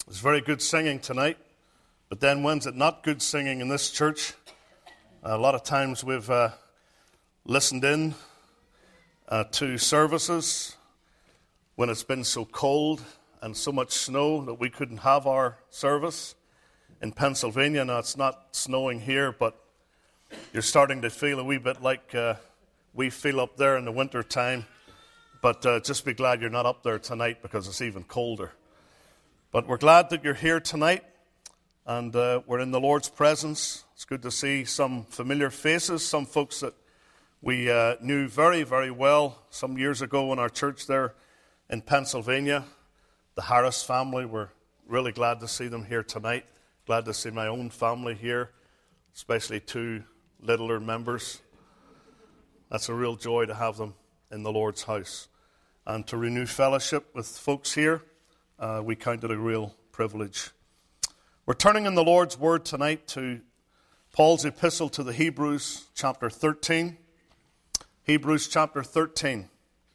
It's very good singing tonight, but then when's it not good singing in this church? A lot of times we've listened in to services when it's been so cold and so much snow that we couldn't have our service. In Pennsylvania, now it's not snowing here, but you're starting to feel a wee bit like we feel up there in the winter time. But just be glad you're not up there tonight because it's even colder. But we're glad that you're here tonight, and we're in the Lord's presence. It's good to see some familiar faces, some folks that we knew very, very well some years ago in our church there in Pennsylvania. The Harris family, we're really glad to see them here tonight. Glad to see my own family here, especially two littler members. That's a real joy to have them in the Lord's house. And to renew fellowship with folks here, we count it a real privilege. We're turning in the Lord's Word tonight to Paul's epistle to the Hebrews, chapter 13. Hebrews chapter 13.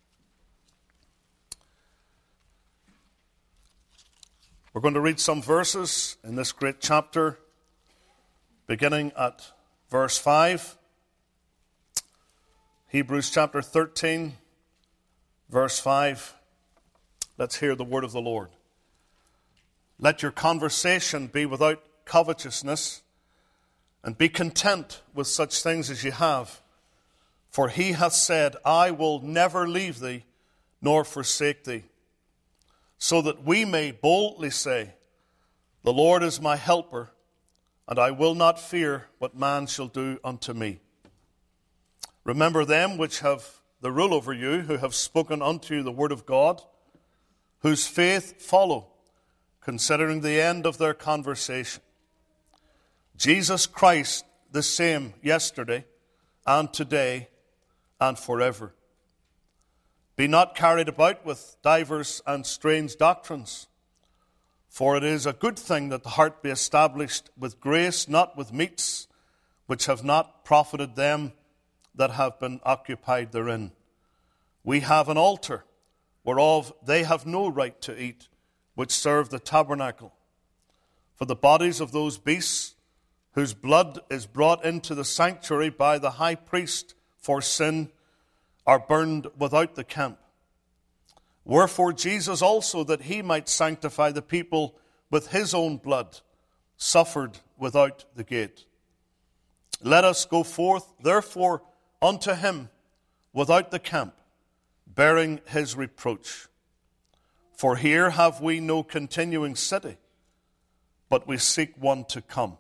We're going to read some verses in this great chapter, beginning at verse 5. Hebrews chapter 13, verse 5. Let's hear the word of the Lord. Let your conversation be without covetousness, and be content with such things as you have. For he hath said, I will never leave thee, nor forsake thee. So that we may boldly say, the Lord is my helper, and I will not fear what man shall do unto me. Remember them which have the rule over you, who have spoken unto you the word of God, whose faith follow, considering the end of their conversation. Jesus Christ, the same yesterday and today and forever. Be not carried about with divers and strange doctrines, for it is a good thing that the heart be established with grace, not with meats, which have not profited them that have been occupied therein. We have an altar, whereof they have no right to eat, which serve the tabernacle. For the bodies of those beasts, whose blood is brought into the sanctuary by the high priest for sin, are burned without the camp. Wherefore Jesus also, that he might sanctify the people with his own blood, suffered without the gate. Let us go forth, therefore, unto him without the camp, bearing his reproach. For here have we no continuing city, but we seek one to come.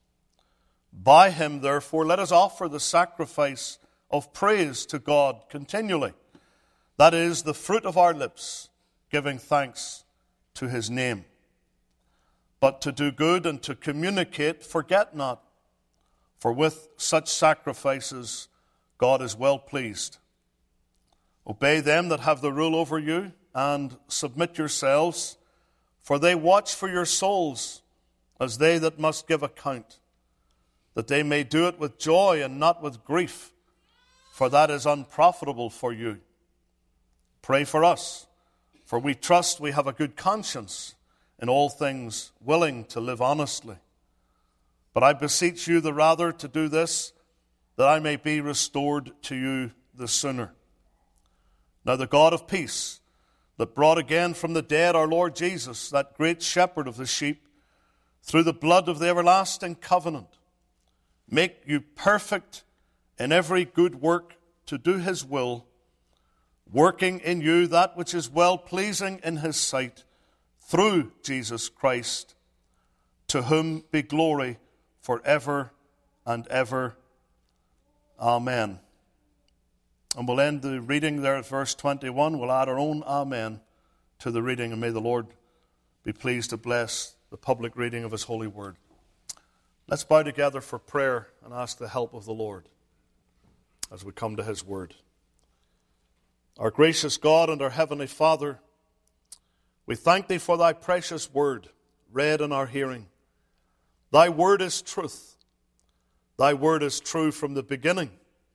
By him, therefore, let us offer the sacrifice of praise to God continually. That is the fruit of our lips, giving thanks to his name. But to do good and to communicate, forget not, for with such sacrifices God is well pleased. Obey them that have the rule over you, and submit yourselves, for they watch for your souls, as they that must give account, that they may do it with joy and not with grief, for that is unprofitable for you. Pray for us, for we trust we have a good conscience, in all things willing to live honestly. But I beseech you the rather to do this, that I may be restored to you the sooner. Now the God of peace, that brought again from the dead our Lord Jesus, that great shepherd of the sheep, through the blood of the everlasting covenant, make you perfect in every good work to do his will, working in you that which is well-pleasing in his sight, through Jesus Christ, to whom be glory forever and ever. Amen. And we'll end the reading there at verse 21. We'll add our own amen to the reading, and may the Lord be pleased to bless the public reading of his holy word. Let's bow together for prayer and ask the help of the Lord as we come to his word. Our gracious God and our heavenly Father, we thank thee for thy precious word read in our hearing. Thy word is truth. Thy word is true from the beginning.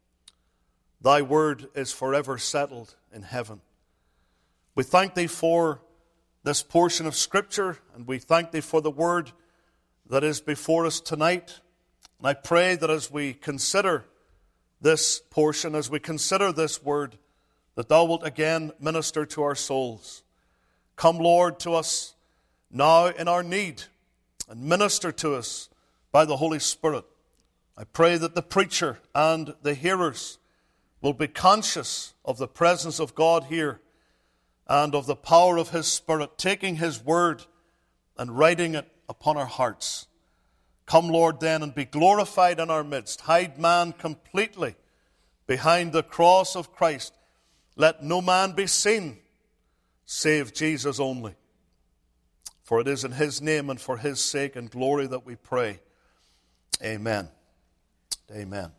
Thy word is forever settled in heaven. We thank thee for this portion of Scripture, and we thank Thee for the word that is before us tonight. And I pray that as we consider this portion, as we consider this word, that Thou wilt again minister to our souls. Come, Lord, to us now in our need, and minister to us by the Holy Spirit. I pray that the preacher and the hearers will be conscious of the presence of God here and of the power of His Spirit, taking His word and writing it upon our hearts. Come, Lord, then, and be glorified in our midst. Hide man completely behind the cross of Christ. Let no man be seen save Jesus only. For it is in His name and for His sake and glory that we pray. Amen. Amen.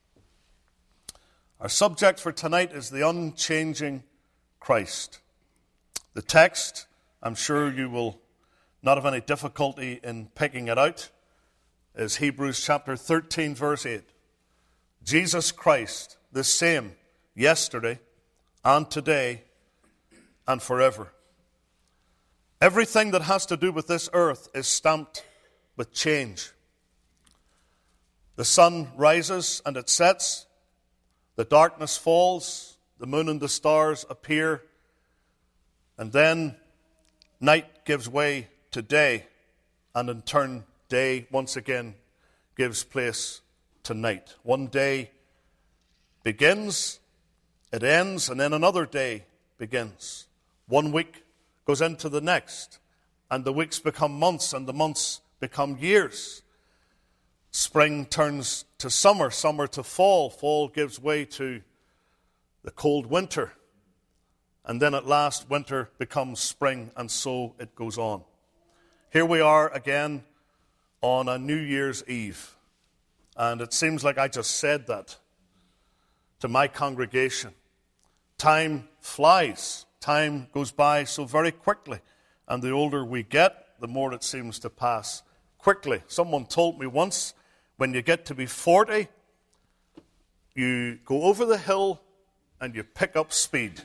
Our subject for tonight is the unchanging Christ. The text, I'm sure you will not have any difficulty in picking it out, is Hebrews chapter 13, verse 8. Jesus Christ, the same yesterday and today and forever. Everything that has to do with this earth is stamped with change. The sun rises and it sets. The darkness falls. The moon and the stars appear. And then night gives way to day. And in turn, day once again gives place to night. One day begins, it ends, and then another day begins. 1 week goes into the next, and the weeks become months, and the months become years. Spring turns to summer, summer to fall, fall gives way to the cold winter, and then at last winter becomes spring, and so it goes on. Here we are again on a New Year's Eve, and it seems like I just said that to my congregation. Time flies. Time goes by so very quickly, and the older we get, the more it seems to pass quickly. Someone told me once, when you get to be 40, you go over the hill and you pick up speed.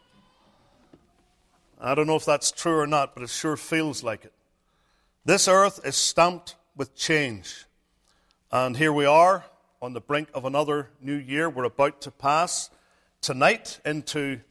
I don't know if that's true or not, but it sure feels like it. This earth is stamped with change. And here we are on the brink of another new year. We're about to pass tonight into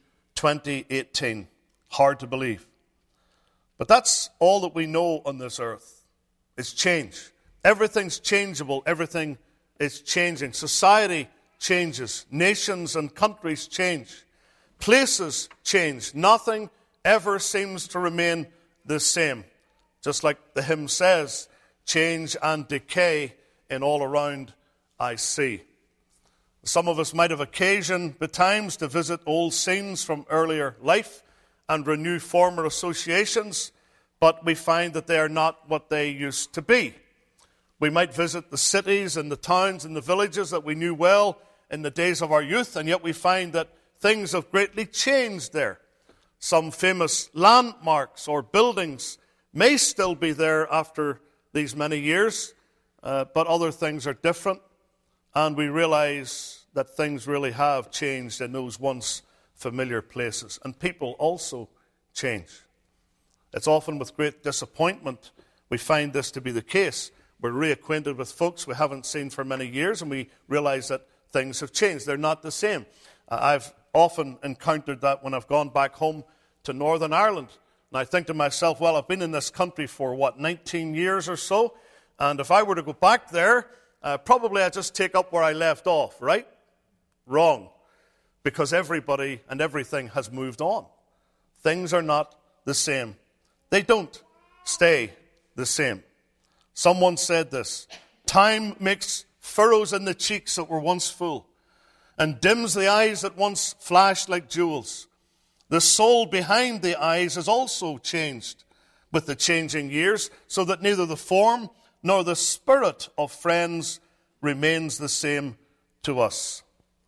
2018. Hard to believe. But that's all that we know on this earth is change. Everything's changeable. Everything is changing. Society changes. Nations and countries change. Places change. Nothing ever seems to remain the same. Just like the hymn says, change and decay in all around I see. Some of us might have occasion betimes to visit old scenes from earlier life and renew former associations, but we find that they are not what they used to be. We might visit the cities and the towns and the villages that we knew well in the days of our youth, and yet we find that things have greatly changed there. Some famous landmarks or buildings may still be there after these many years, but other things are different, and we realize that things really have changed in those once familiar places. And people also change. It's often with great disappointment we find this to be the case. We're reacquainted with folks we haven't seen for many years, and we realize that things have changed. They're not the same. I've often encountered that when I've gone back home to Northern Ireland. And I think to myself, well, I've been in this country for, 19 years or so? And if I were to go back there, probably I'd just take up where I left off, right? Wrong. Because everybody and everything has moved on. Things are not the same. They don't stay the same. Someone said this, time makes furrows in the cheeks that were once full, and dims the eyes that once flashed like jewels. The soul behind the eyes has also changed with the changing years, so that neither the form nor the spirit of friends remains the same to us.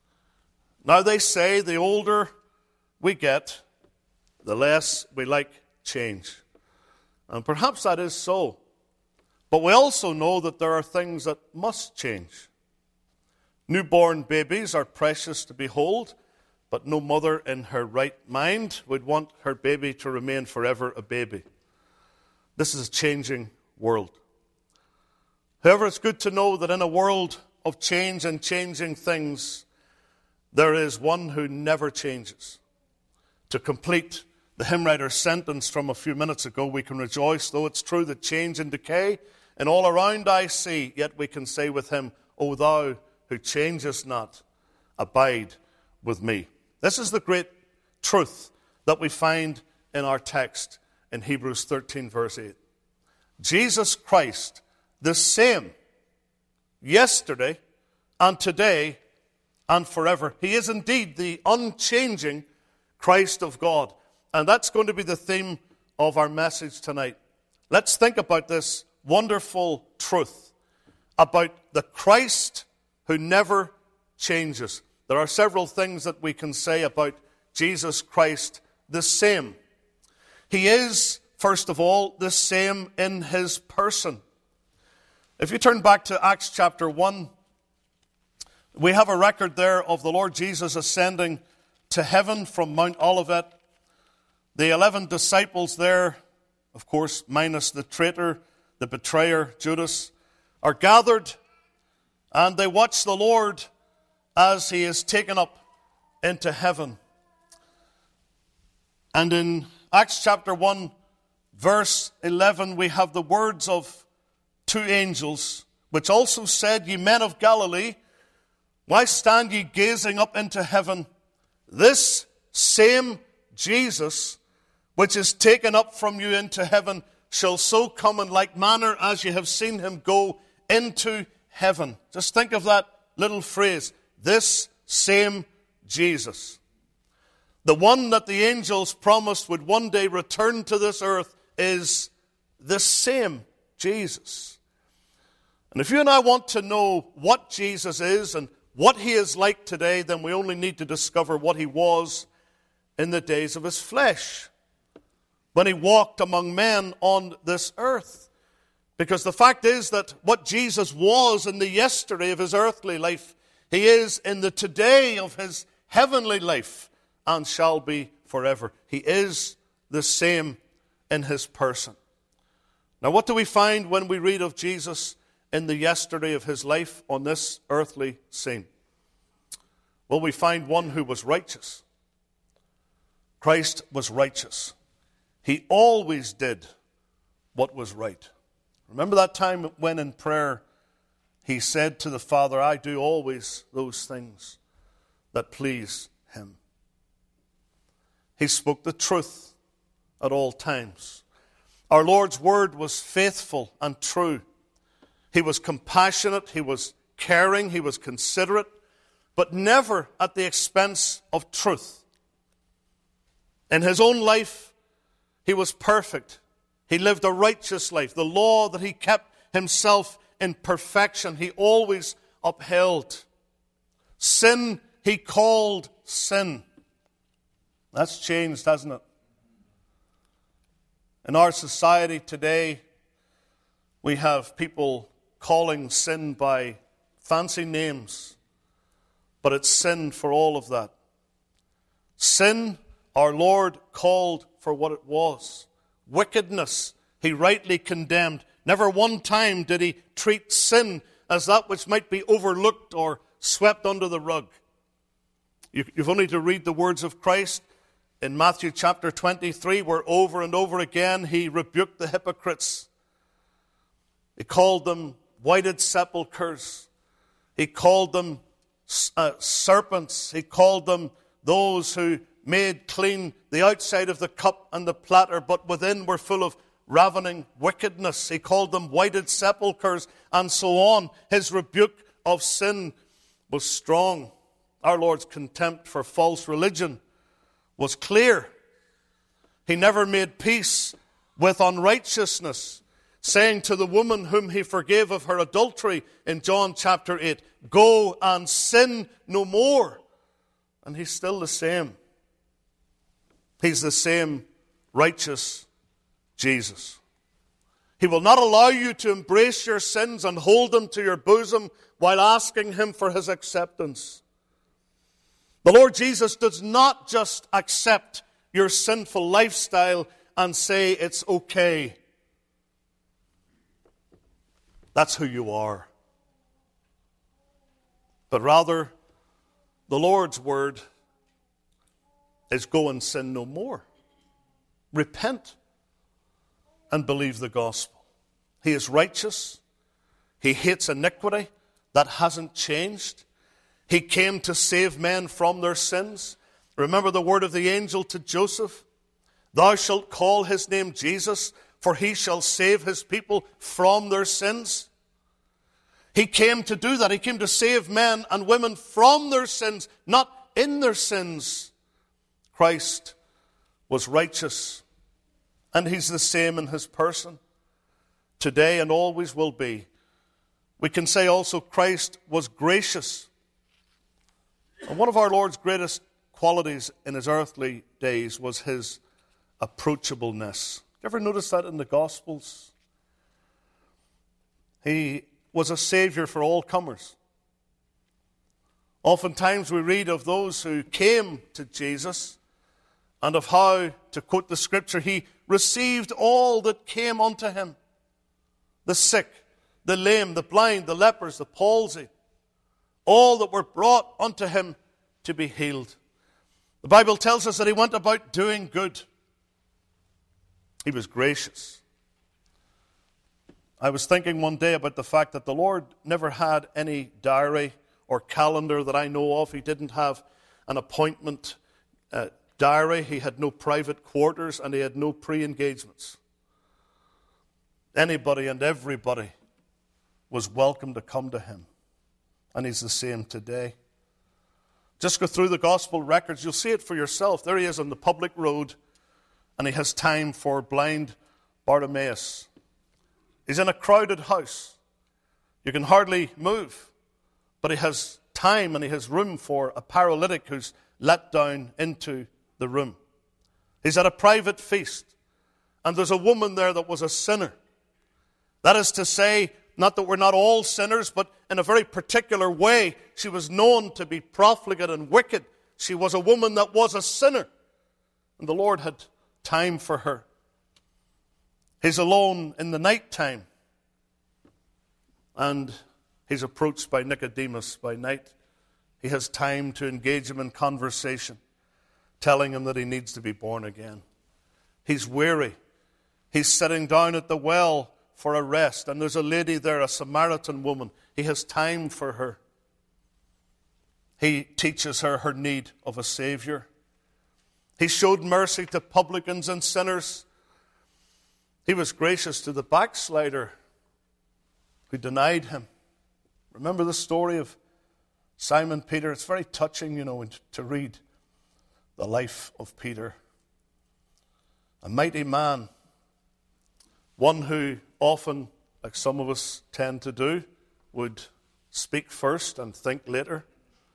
Now they say the older we get, the less we like change. And perhaps that is so. But we also know that there are things that must change. Newborn babies are precious to behold, but no mother in her right mind would want her baby to remain forever a baby. This is a changing world. However, it's good to know that in a world of change and changing things, there is one who never changes. To complete the hymn writer's sentence from a few minutes ago, we can rejoice, though it's true that change and decay and all around I see, yet we can say with him, O thou who changest not, abide with me. This is the great truth that we find in our text in Hebrews 13, verse 8. Jesus Christ, the same yesterday and today and forever. He is indeed the unchanging Christ of God. And that's going to be the theme of our message tonight. Let's think about this wonderful truth about the Christ who never changes. There are several things that we can say about Jesus Christ the same. He is, first of all, the same in his person. If you turn back to Acts chapter 1, we have a record there of the Lord Jesus ascending to heaven from Mount Olivet. The 11 disciples there, of course, minus the traitor, the betrayer, Judas, are gathered, and they watch the Lord as he is taken up into heaven. And in Acts chapter 1, verse 11, we have the words of two angels, which also said, Ye men of Galilee, why stand ye gazing up into heaven? This same Jesus, which is taken up from you into heaven, shall so come in like manner as ye have seen him go into heaven. Just think of that little phrase, this same Jesus. The one that the angels promised would one day return to this earth is the same Jesus. And if you and I want to know what Jesus is and what he is like today, then we only need to discover what he was in the days of his flesh, when he walked among men on this earth. Because the fact is that what Jesus was in the yesterday of his earthly life, he is in the today of his heavenly life and shall be forever. He is the same in his person. Now, what do we find when we read of Jesus in the yesterday of his life on this earthly scene? Well, we find one who was righteous. Christ was righteous. He always did what was right. Remember that time when in prayer he said to the Father, I do always those things that please him. He spoke the truth at all times. Our Lord's word was faithful and true. He was compassionate, he was caring, he was considerate, but never at the expense of truth. In his own life, he was perfect. He lived a righteous life. The law that he kept himself in perfection, he always upheld. Sin he called sin. That's changed, hasn't it? In our society today, we have people calling sin by fancy names, but it's sin for all of that. Sin, our Lord called for what it was. Wickedness, he rightly condemned. Never one time did he treat sin as that which might be overlooked or swept under the rug. You've only to read the words of Christ in Matthew chapter 23, where over and over again he rebuked the hypocrites. He called them whited sepulchres. He called them serpents. He called them those who made clean the outside of the cup and the platter, but within were full of ravening wickedness. He called them whited sepulchres, and so on. His rebuke of sin was strong. Our Lord's contempt for false religion was clear. He never made peace with unrighteousness, saying to the woman whom he forgave of her adultery in John chapter 8, go and sin no more. And he's still the same. He's the same righteous Jesus. He will not allow you to embrace your sins and hold them to your bosom while asking him for his acceptance. The Lord Jesus does not just accept your sinful lifestyle and say it's okay. That's who you are. But rather, the Lord's word is go and sin no more. Repent and believe the gospel. He is righteous. He hates iniquity. That hasn't changed. He came to save men from their sins. Remember the word of the angel to Joseph? Thou shalt call his name Jesus, for he shall save his people from their sins. He came to do that. He came to save men and women from their sins, not in their sins. Christ was righteous, and he's the same in his person, today and always will be. We can say also Christ was gracious. And one of our Lord's greatest qualities in his earthly days was his approachableness. You ever notice that in the Gospels? He was a Savior for all comers. Oftentimes we read of those who came to Jesus and of how, to quote the Scripture, he received all that came unto him. The sick, the lame, the blind, the lepers, the palsied, all that were brought unto him to be healed. The Bible tells us that he went about doing good. He was gracious. I was thinking one day about the fact that the Lord never had any diary or calendar that I know of. He didn't have an appointment diary. He had no private quarters, and he had no pre-engagements. Anybody and everybody was welcome to come to him. And he's the same today. Just go through the gospel records. You'll see it for yourself. There he is on the public road, and he has time for blind Bartimaeus. He's in a crowded house. You can hardly move. But he has time and he has room for a paralytic who's let down into the room. He's at a private feast, and there's a woman there that was a sinner. That is to say, not that we're not all sinners, but in a very particular way, she was known to be profligate and wicked. She was a woman that was a sinner. And the Lord had time for her. He's alone in the night time. And he's approached by Nicodemus by night. He has time to engage him in conversation, telling him that he needs to be born again. He's weary. He's sitting down at the well for a rest, and there's a lady there, a Samaritan woman. He has time for her. He teaches her her need of a Savior. He showed mercy to publicans and sinners. He was gracious to the backslider who denied him. Remember the story of Simon Peter? It's very touching, to read the life of Peter. A mighty man, one who often, like some of us tend to do, would speak first and think later.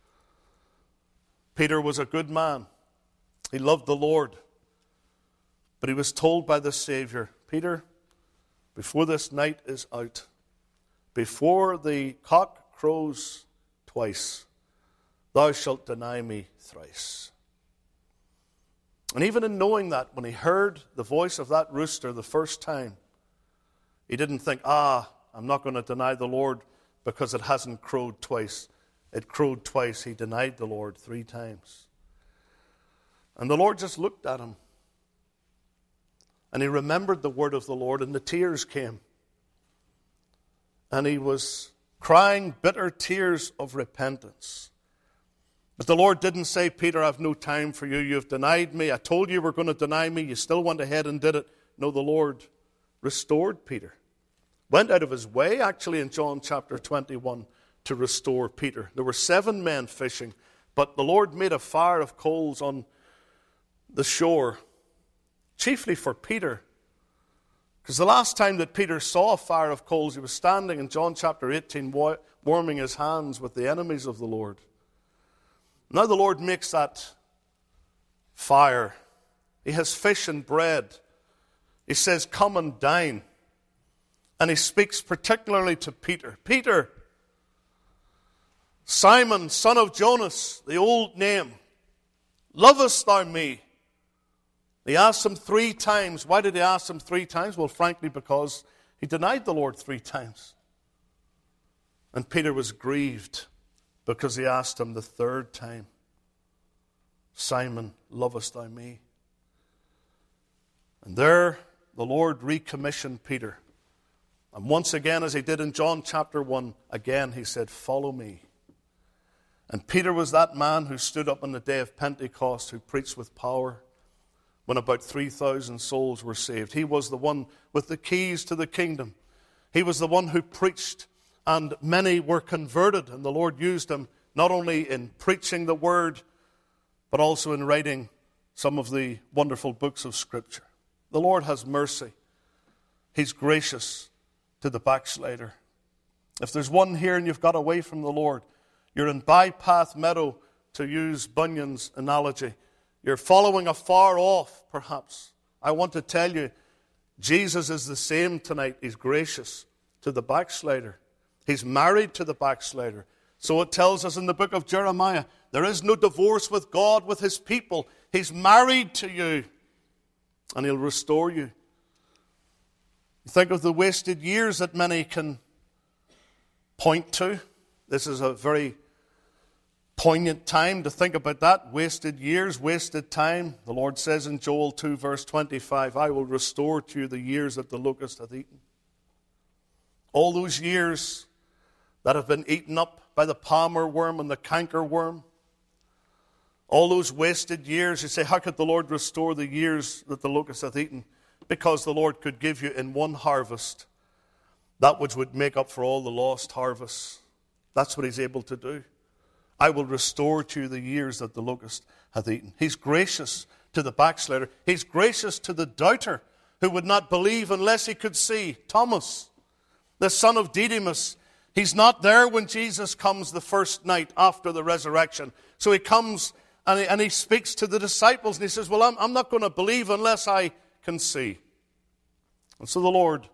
Peter was a good man. He loved the Lord. But he was told by the Savior, Peter, before this night is out, before the cock crows twice, thou shalt deny me thrice. And even in knowing that, when he heard the voice of that rooster the first time, he didn't think, I'm not going to deny the Lord because it hasn't crowed twice. It crowed twice. He denied the Lord 3 times. And the Lord just looked at him. And he remembered the word of the Lord, and the tears came. And he was crying bitter tears of repentance. But the Lord didn't say, Peter, I've no time for you. You've denied me. I told you were going to deny me. You still went ahead and did it. No, the Lord restored Peter. Went out of his way, actually, in John chapter 21, to restore Peter. There were 7 men fishing, but the Lord made a fire of coals on the shore, chiefly for Peter. Because the last time that Peter saw a fire of coals, he was standing in John chapter 18, warming his hands with the enemies of the Lord. Now the Lord makes that fire. He has fish and bread. He says, come and dine. And he speaks particularly to Peter. Peter, Simon, son of Jonas, the old name, lovest thou me? He asked him 3 times. Why did he ask him 3 times? Well, frankly, because he denied the Lord 3 times. And Peter was grieved because he asked him the 3rd time, Simon, lovest thou me? And there the Lord recommissioned Peter. And once again, as he did in John chapter 1, again he said, follow me. And Peter was that man who stood up on the day of Pentecost, who preached with power, when about 3,000 souls were saved. He was the one with the keys to the kingdom. He was the one who preached, and many were converted, and the Lord used him not only in preaching the word, but also in writing some of the wonderful books of Scripture. The Lord has mercy. He's gracious to the backslider. If there's one here and you've got away from the Lord, you're in bypath meadow, to use Bunyan's analogy. You're following afar off, perhaps. I want to tell you, Jesus is the same tonight. He's gracious to the backslider. He's married to the backslider. So it tells us in the book of Jeremiah, there is no divorce with God, with his people. He's married to you, and he'll restore you. Think of the wasted years that many can point to. This is a very poignant time to think about that. Wasted years, wasted time. The Lord says in Joel 2 verse 25, I will restore to you the years that the locust hath eaten. All those years that have been eaten up by the palmer worm and the canker worm. All those wasted years. You say, how could the Lord restore the years that the locust hath eaten? Because the Lord could give you in one harvest that which would make up for all the lost harvests. That's what he's able to do. I will restore to you the years that the locust hath eaten. He's gracious to the backslider. He's gracious to the doubter who would not believe unless he could see. Thomas, the son of Didymus, he's not there when Jesus comes the first night after the resurrection. So he comes and he speaks to the disciples and he says, well, I'm not going to believe unless I can see. And so the Lord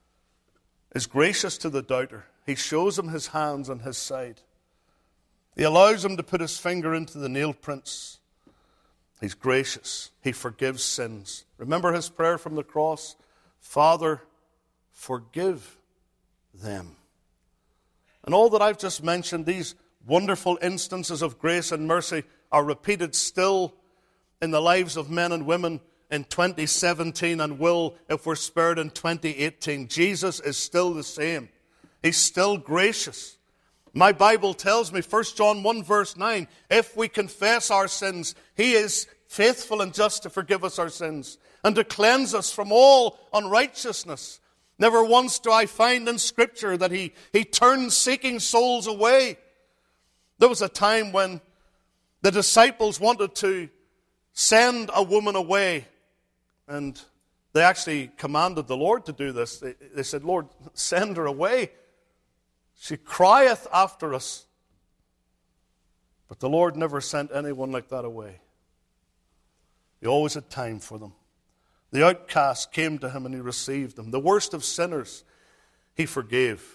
is gracious to the doubter. He shows him his hands and his side. He allows him to put his finger into the nail prints. He's gracious. He forgives sins. Remember his prayer from the cross? Father, forgive them. And all that I've just mentioned, these wonderful instances of grace and mercy, are repeated still in the lives of men and women in 2017 and will, if we're spared, in 2018. Jesus is still the same. He's still gracious. My Bible tells me, 1 John 1 verse 9, if we confess our sins, he is faithful and just to forgive us our sins and to cleanse us from all unrighteousness. Never once do I find in Scripture that he turns seeking souls away. There was a time when the disciples wanted to send a woman away, and they actually commanded the Lord to do this. They said, Lord, send her away. She crieth after us. But the Lord never sent anyone like that away. He always had time for them. The outcast came to him and he received them. The worst of sinners, he forgave.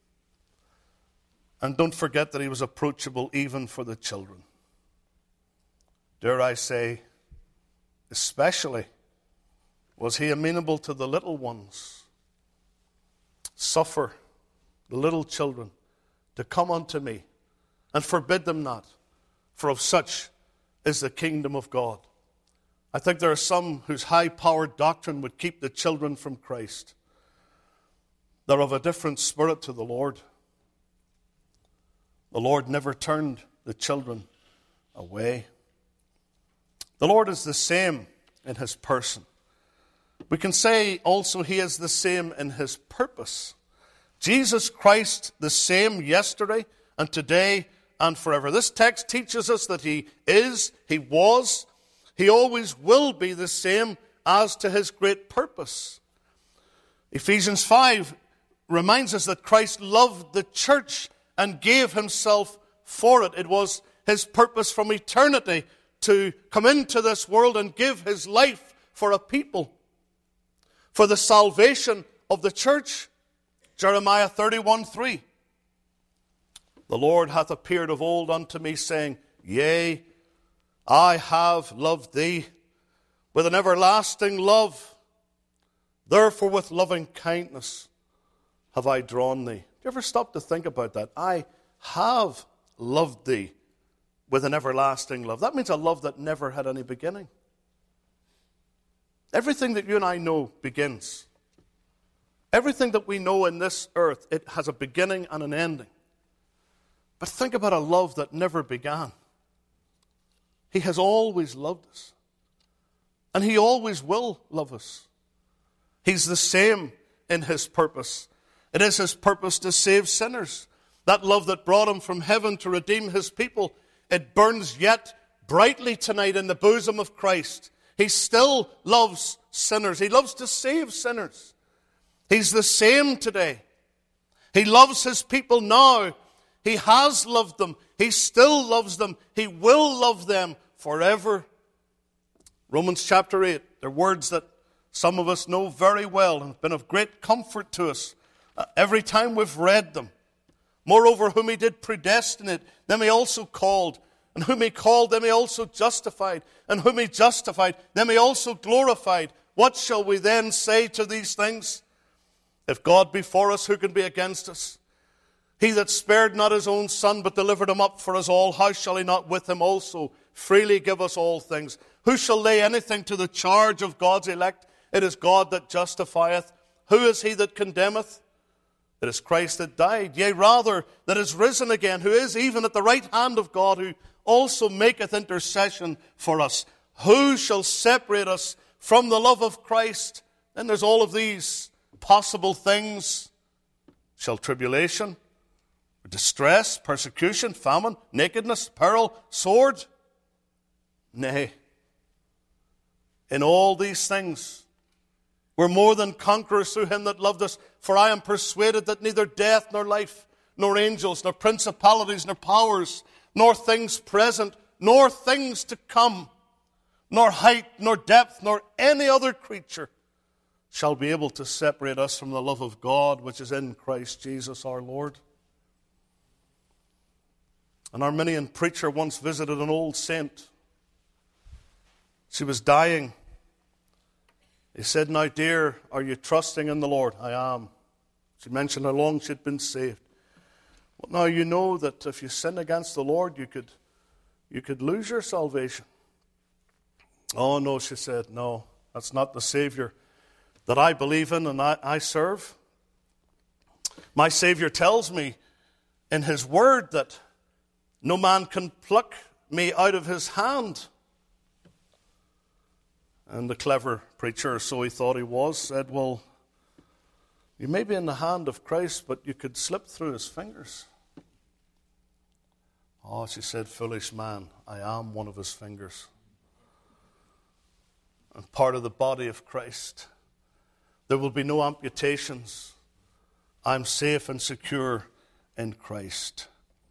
And don't forget that he was approachable even for the children. Dare I say, especially, was he amenable to the little ones? Suffer the little children to come unto me, and forbid them not, for of such is the kingdom of God. I think there are some whose high-powered doctrine would keep the children from Christ. They're of a different spirit to the Lord. The Lord never turned the children away. The Lord is the same in his person. We can say also he is the same in his purpose. Jesus Christ, the same yesterday and today and forever. This text teaches us that he is, he was, he always will be the same as to his great purpose. Ephesians 5 reminds us that Christ loved the church and gave himself for it. It was his purpose from eternity to come into this world and give his life for a people, for the salvation of the church. Jeremiah 31:3. The Lord hath appeared of old unto me, saying, Yea, I have loved thee with an everlasting love. Therefore with loving kindness have I drawn thee. Do you ever stop to think about that? I have loved thee with an everlasting love. That means a love that never had any beginning. Everything that you and I know begins. Everything that we know in this earth, it has a beginning and an ending. But think about a love that never began. He has always loved us. And He always will love us. He's the same in His purpose. It is His purpose to save sinners. That love that brought Him from heaven to redeem His people, it burns yet brightly tonight in the bosom of Christ. He still loves sinners. He loves to save sinners. He's the same today. He loves His people now. He has loved them. He still loves them. He will love them forever. Romans chapter 8, they're words that some of us know very well and have been of great comfort to us every time we've read them. Moreover, whom He did predestinate, them He also called. And whom He called, them He also justified. And whom He justified, them He also glorified. What shall we then say to these things? If God be for us, who can be against us? He that spared not His own Son, but delivered Him up for us all, how shall He not with Him also freely give us all things? Who shall lay anything to the charge of God's elect? It is God that justifieth. Who is he that condemneth? It is Christ that died, yea, rather, that is risen again, who is even at the right hand of God, who also maketh intercession for us. Who shall separate us from the love of Christ? Then there's all of these possible things. Shall tribulation, distress, persecution, famine, nakedness, peril, sword? Nay. In all these things, we're more than conquerors through Him that loved us. For I am persuaded that neither death, nor life, nor angels, nor principalities, nor powers, nor things present, nor things to come, nor height, nor depth, nor any other creature shall be able to separate us from the love of God which is in Christ Jesus our Lord. An Arminian preacher once visited an old saint. She was dying. He said, "Now, dear, are you trusting in the Lord?" "I am." She mentioned how long she'd been saved. "Well, now you know that if you sin against the Lord, you could lose your salvation." "Oh, no," she said, "no, that's not the Savior that I believe in and I serve. My Savior tells me in His Word that no man can pluck me out of His hand." And the clever preacher, so he thought he was, said, "Well, you may be in the hand of Christ, but you could slip through His fingers." "Oh," she said, "foolish man, I am one of His fingers. And part of the body of Christ. There will be no amputations. I'm safe and secure in Christ."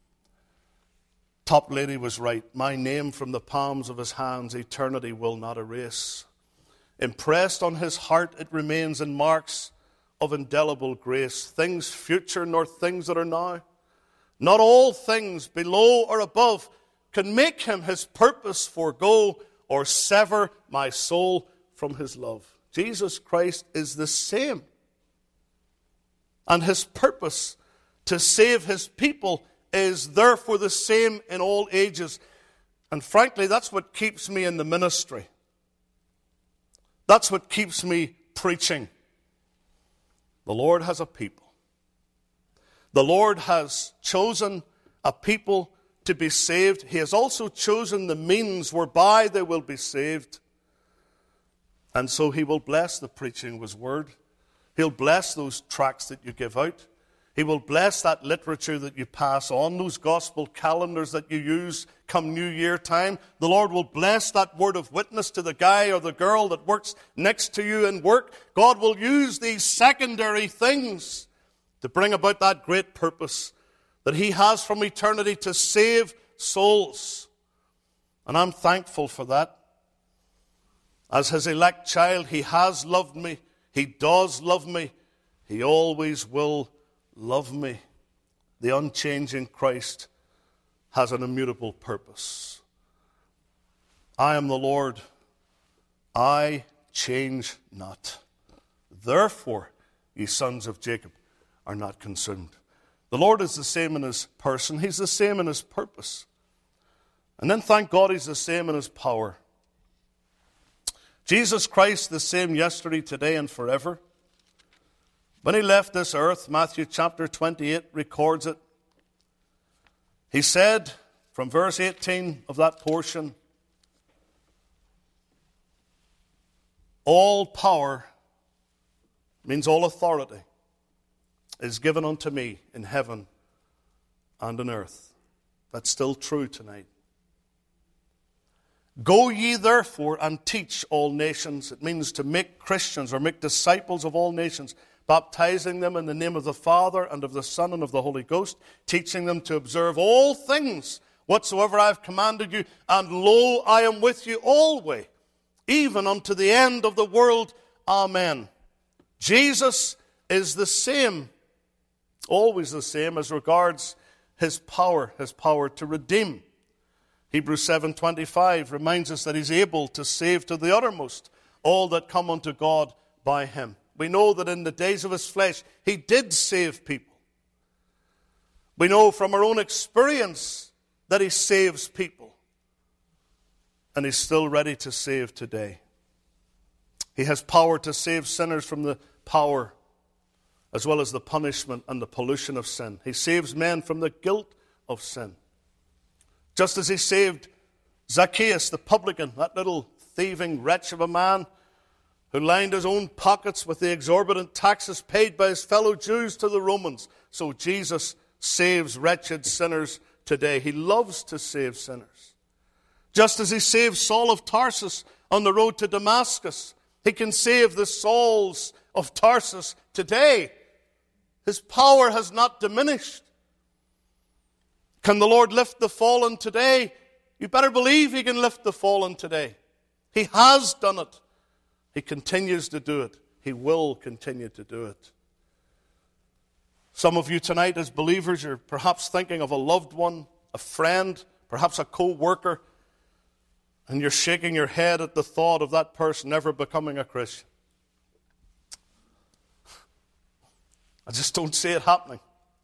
Top lady was right. My name from the palms of His hands eternity will not erase. Impressed on His heart it remains in marks of indelible grace. Things future nor things that are now. Not all things below or above can make Him His purpose forego or sever my soul from His love. Jesus Christ is the same. And His purpose to save His people is therefore the same in all ages. And frankly, that's what keeps me in the ministry. That's what keeps me preaching. The Lord has a people. The Lord has chosen a people to be saved. He has also chosen the means whereby they will be saved. And so He will bless the preaching of His Word. He'll bless those tracts that you give out. He will bless that literature that you pass on, those gospel calendars that you use come New Year time. The Lord will bless that word of witness to the guy or the girl that works next to you in work. God will use these secondary things to bring about that great purpose that He has from eternity to save souls. And I'm thankful for that. As His elect child, He has loved me. He does love me. He always will love me. the unchanging Christ has an immutable purpose. I am the Lord, I change not. Therefore, ye sons of Jacob are not consumed. The Lord is the same in his person. He's the same in his purpose. And then thank God he's the same in his power. Jesus Christ the same yesterday, today, and forever. When he left this earth, Matthew chapter 28 records it. He said, from verse 18 of that portion, all power, means all authority, is given unto me in heaven and on earth. That's still true tonight. Go ye therefore and teach all nations. It means to make Christians or make disciples of all nations, baptizing them in the name of the Father and of the Son and of the Holy Ghost, teaching them to observe all things whatsoever I have commanded you. And lo, I am with you always, even unto the end of the world. Amen. Jesus is the same, always the same as regards his power to redeem. Hebrews 7:25 reminds us that he's able to save to the uttermost all that come unto God by him. We know that in the days of his flesh, he did save people. We know from our own experience that he saves people. And he's still ready to save today. He has power to save sinners from the power as well as the punishment and the pollution of sin. He saves men from the guilt of sin. Just as he saved Zacchaeus, the publican, that little thieving wretch of a man who lined his own pockets with the exorbitant taxes paid by his fellow Jews to the Romans, so Jesus saves wretched sinners today. He loves to save sinners. Just as he saved Saul of Tarsus on the road to Damascus, he can save the Sauls of Tarsus today. His power has not diminished. Can the Lord lift the fallen today? You better believe he can lift the fallen today. He has done it. He continues to do it. He will continue to do it. Some of you tonight as believers, you're perhaps thinking of a loved one, a friend, perhaps a co-worker, and you're shaking your head at the thought of that person ever becoming a Christian. I just don't see it happening.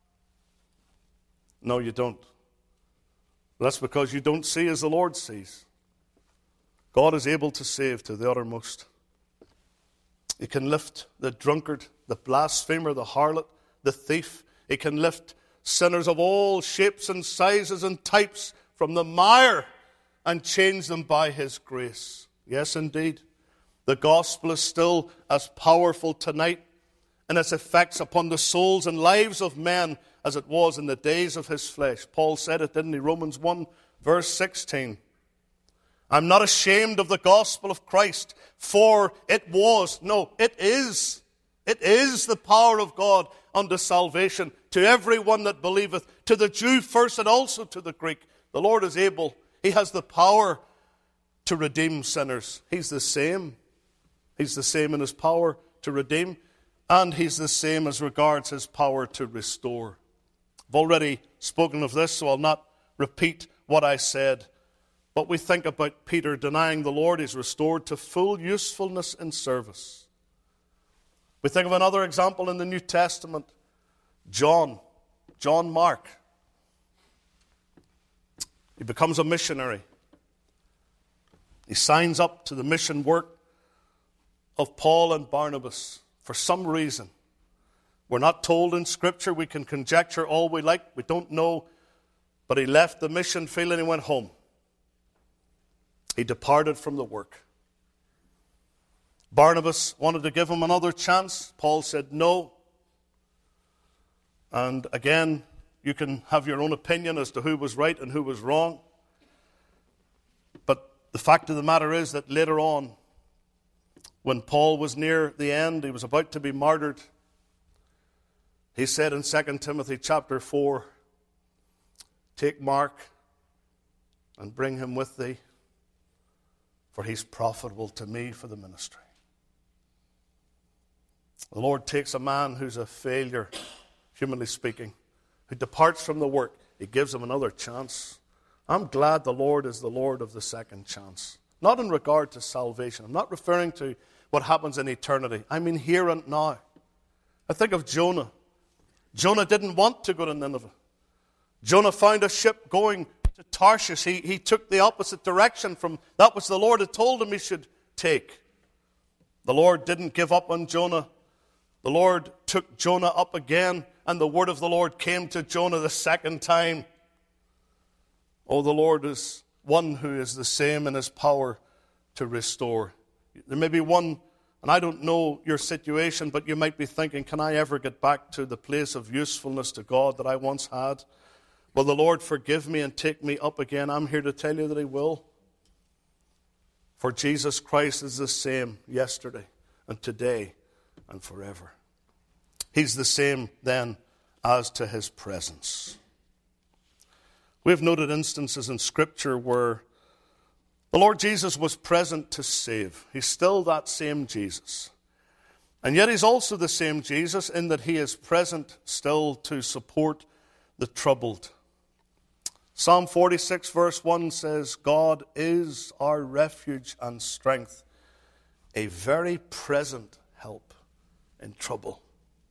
No, you don't. That's because you don't see as the Lord sees. God is able to save to the uttermost. He can lift the drunkard, the blasphemer, the harlot, the thief. He can lift sinners of all shapes and sizes and types from the mire and change them by his grace. Yes, indeed. The gospel is still as powerful tonight in its effects upon the souls and lives of men as it was in the days of his flesh. Paul said it, didn't he? Romans 1, verse 16. I'm not ashamed of the gospel of Christ, for it is the power of God unto salvation to everyone that believeth, to the Jew first and also to the Greek. The Lord is able. He has the power to redeem sinners. He's the same. He's the same in his power to redeem, and he's the same as regards his power to restore. I've already spoken of this, so I'll not repeat what I said. But we think about Peter denying the Lord. He's restored to full usefulness in service. We think of another example in the New Testament. John Mark. He becomes a missionary. He signs up to the mission work of Paul and Barnabas for some reason. We're not told in Scripture. We can conjecture all we like. We don't know. But he left the mission field and he went home. He departed from the work. Barnabas wanted to give him another chance. Paul said no. And again, you can have your own opinion as to who was right and who was wrong. But the fact of the matter is that later on, when Paul was near the end, he was about to be martyred, he said in 2 Timothy chapter 4, take Mark and bring him with thee, for he's profitable to me for the ministry. The Lord takes a man who's a failure, humanly speaking, who departs from the work, he gives him another chance. I'm glad the Lord is the Lord of the second chance. Not in regard to salvation. I'm not referring to what happens in eternity. I mean here and now. I think of Jonah. Jonah didn't want to go to Nineveh. Jonah found a ship going to Tarshish. He took the opposite direction from that which the Lord had told him he should take. The Lord didn't give up on Jonah. The Lord took Jonah up again, and the word of the Lord came to Jonah the second time. Oh, the Lord is one who is the same in his power to restore. There may be one, and I don't know your situation, but you might be thinking, can I ever get back to the place of usefulness to God that I once had? Will the Lord forgive me and take me up again? I'm here to tell you that he will. For Jesus Christ is the same yesterday and today and forever. He's the same then as to his presence. We've noted instances in Scripture where the Lord Jesus was present to save. He's still that same Jesus. And yet he's also the same Jesus in that he is present still to support the troubled. Psalm 46 verse 1 says, God is our refuge and strength, a very present help in trouble.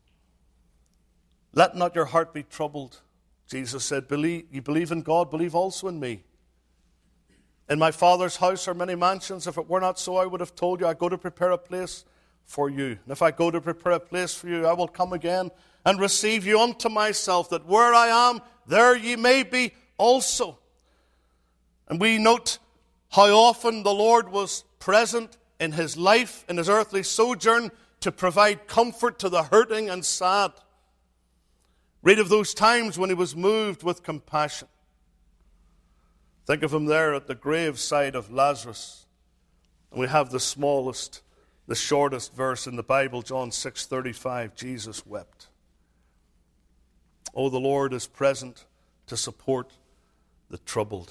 Let not your heart be troubled. Jesus said, you believe in God, believe also in me. In my Father's house are many mansions. If it were not so, I would have told you, I go to prepare a place for you. And if I go to prepare a place for you, I will come again and receive you unto myself, that where I am, there ye may be also. And we note how often the Lord was present in his life, in his earthly sojourn, to provide comfort to the hurting and sad. Read of those times when he was moved with compassion. Think of him there at the graveside of Lazarus. And we have the smallest, the shortest verse in the Bible, John 6:35. Jesus wept. Oh, the Lord is present to support the troubled.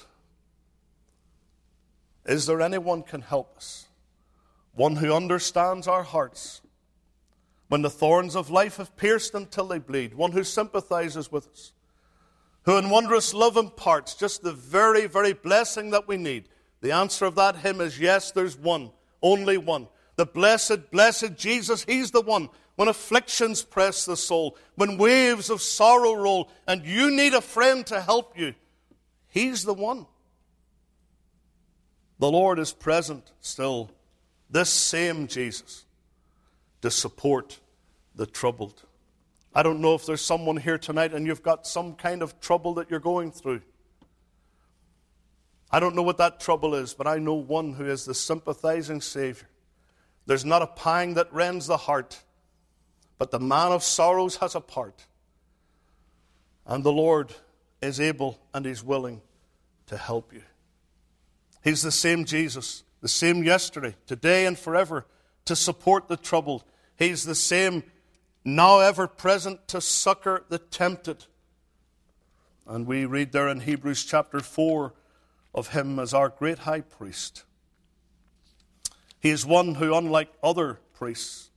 Is there anyone can help us? One who understands our hearts when the thorns of life have pierced until they bleed. One who sympathizes with us. Who in wondrous love imparts just the very, very blessing that we need. The answer of that hymn is yes, there's one. Only one. The blessed, blessed Jesus, he's the one. When afflictions press the soul, when waves of sorrow roll, and you need a friend to help you, he's the one. The Lord is present still, this same Jesus, to support the troubled. I don't know if there's someone here tonight and you've got some kind of trouble that you're going through. I don't know what that trouble is, but I know one who is the sympathizing Savior. There's not a pang that rends the heart, but the man of sorrows has a part. And the Lord is able and he's willing to help you. He's the same Jesus, the same yesterday, today and forever, to support the troubled. He's the same now ever present to succor the tempted. And we read there in Hebrews chapter 4 of him as our great high priest. He is one who, unlike other priests,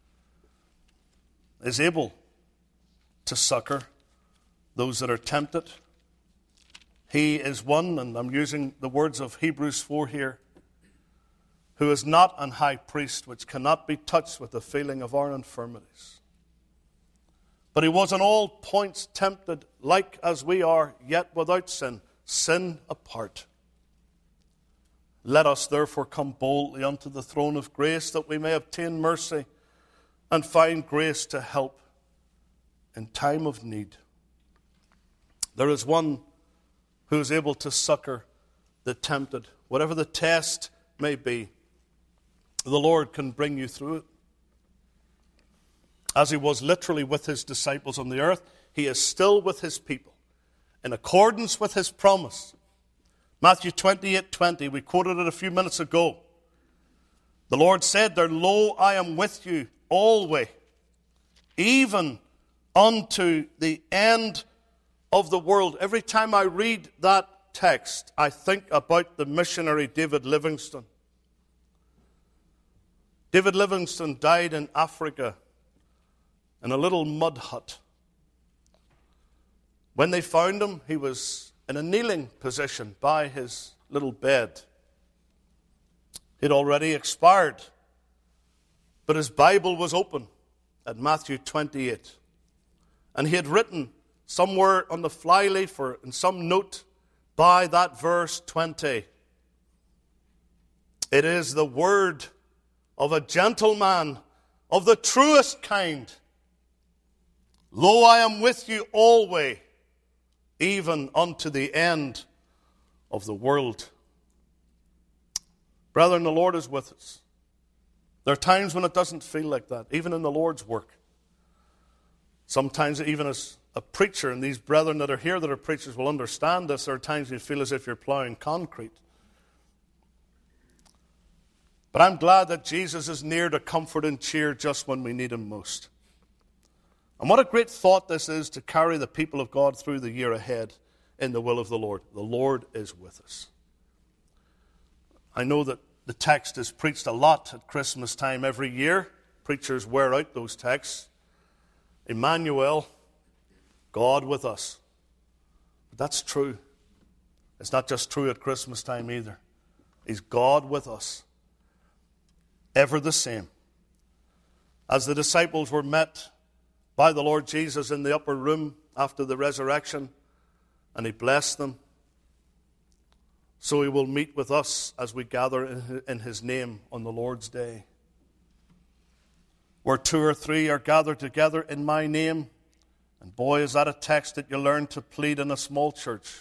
is able to succor those that are tempted. He is one, and I'm using the words of Hebrews 4 here, who is not an high priest which cannot be touched with the feeling of our infirmities. But he was in all points tempted, like as we are, yet without sin, sin apart. Let us therefore come boldly unto the throne of grace, that we may obtain mercy and find grace to help in time of need. There is one who is able to succor the tempted. Whatever the test may be, the Lord can bring you through it. As he was literally with his disciples on the earth, he is still with his people, in accordance with his promise. Matthew 28:20, we quoted it a few minutes ago. The Lord said there, Lo, I am with you always, even unto the end of the world. Every time I read that text, I think about the missionary David Livingstone. David Livingstone died in Africa in a little mud hut. When they found him, he was in a kneeling position by his little bed. He'd already expired, but his Bible was open at Matthew 28. And he had written somewhere on the flyleaf or in some note by that verse 20, "It is the word of a gentleman of the truest kind. Lo, I am with you always, even unto the end of the world." Brethren, the Lord is with us. There are times when it doesn't feel like that, even in the Lord's work. Sometimes, even as a preacher, and these brethren that are here that are preachers will understand this, there are times you feel as if you're plowing concrete. But I'm glad that Jesus is near to comfort and cheer just when we need him most. And what a great thought this is to carry the people of God through the year ahead in the will of the Lord. The Lord is with us. I know that the text is preached a lot at Christmas time every year. Preachers wear out those texts. Emmanuel, God with us. But that's true. It's not just true at Christmas time either. He's God with us. Ever the same. As the disciples were met by the Lord Jesus in the upper room after the resurrection, and he blessed them, so he will meet with us as we gather in his name on the Lord's day. Where 2 or 3 are gathered together in my name, and boy, is that a text that you learn to plead in a small church.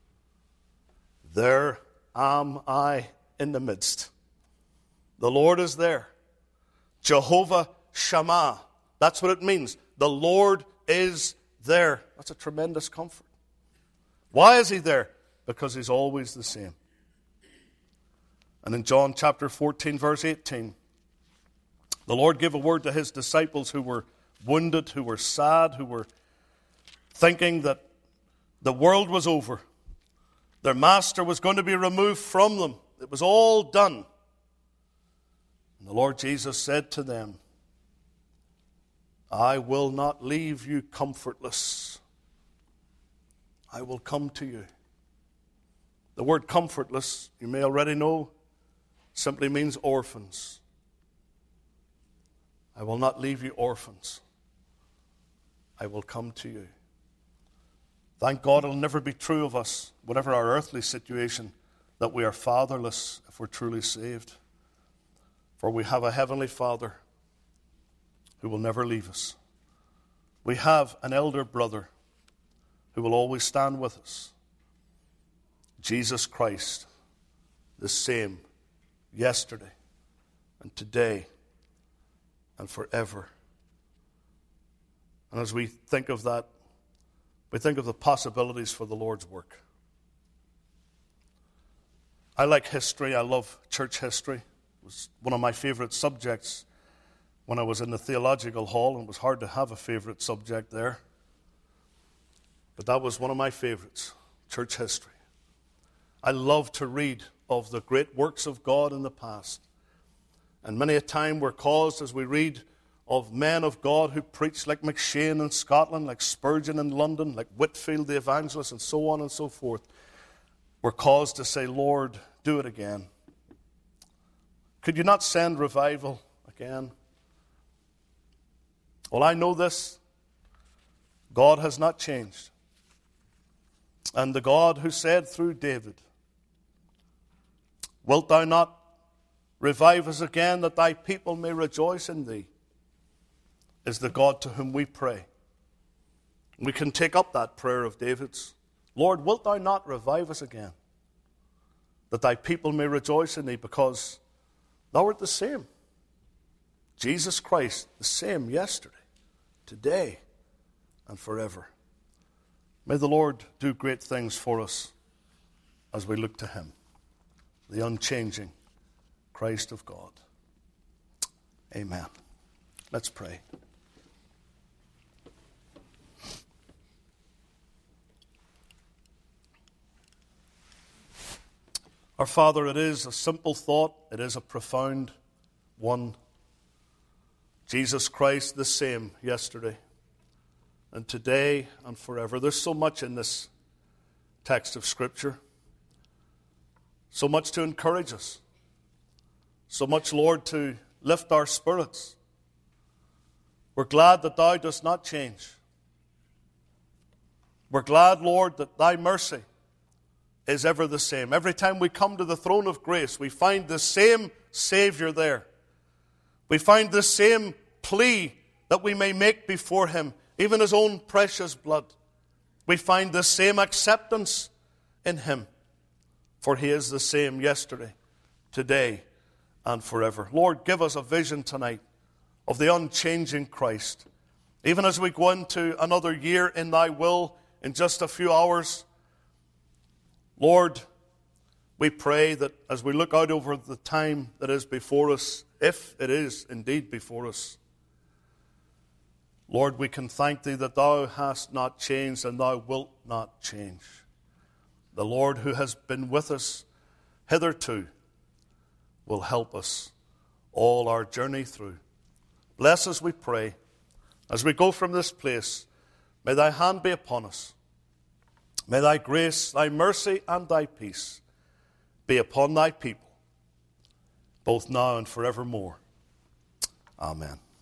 There am I in the midst. The Lord is there. Jehovah Shammah. That's what it means. The Lord is there. That's a tremendous comfort. Why is he there? Because he's always the same. And in John chapter 14, verse 18, the Lord gave a word to his disciples who were wounded, who were sad, who were thinking that the world was over. Their master was going to be removed from them. It was all done. And the Lord Jesus said to them, "I will not leave you comfortless. I will come to you." The word comfortless, you may already know, simply means orphans. I will not leave you orphans. I will come to you. Thank God it'll never be true of us, whatever our earthly situation, that we are fatherless if we're truly saved. For we have a heavenly Father who will never leave us. We have an elder brother who will always stand with us. Jesus Christ, the same yesterday and today and forever. And as we think of that, we think of the possibilities for the Lord's work. I like history. I love church history. It was one of my favorite subjects when I was in the theological hall, and it was hard to have a favorite subject there. But that was one of my favorites, church history. I love to read of the great works of God in the past. And many a time we're caused, as we read of men of God who preached like McShane in Scotland, like Spurgeon in London, like Whitfield the evangelist, and so on and so forth, we're caused to say, "Lord, do it again. Could you not send revival again?" Well, I know this. God has not changed. And the God who said through David, "Wilt thou not revive us again, that thy people may rejoice in thee," is the God to whom we pray. We can take up that prayer of David's. "Lord, wilt thou not revive us again, that thy people may rejoice in thee, because thou art the same." Jesus Christ, the same yesterday, today, and forever. May the Lord do great things for us as we look to him, the unchanging Christ of God. Amen. Let's pray. Our Father, it is a simple thought. It is a profound one. Jesus Christ, the same yesterday and today and forever. There's so much in this text of Scripture. So much to encourage us. So much, Lord, to lift our spirits. We're glad that Thou dost not change. We're glad, Lord, that Thy mercy is ever the same. Every time we come to the throne of grace, we find the same Savior there. We find the same plea that we may make before Him, even His own precious blood. We find the same acceptance in Him, for He is the same yesterday, today, and forever. Lord, give us a vision tonight of the unchanging Christ. Even as we go into another year in Thy will in just a few hours, Lord, we pray that as we look out over the time that is before us, if it is indeed before us, Lord, we can thank Thee that Thou hast not changed and Thou wilt not change. The Lord who has been with us hitherto will help us all our journey through. Bless us, we pray. As we go from this place, may Thy hand be upon us. May Thy grace, Thy mercy, and Thy peace be upon Thy people, both now and forevermore. Amen.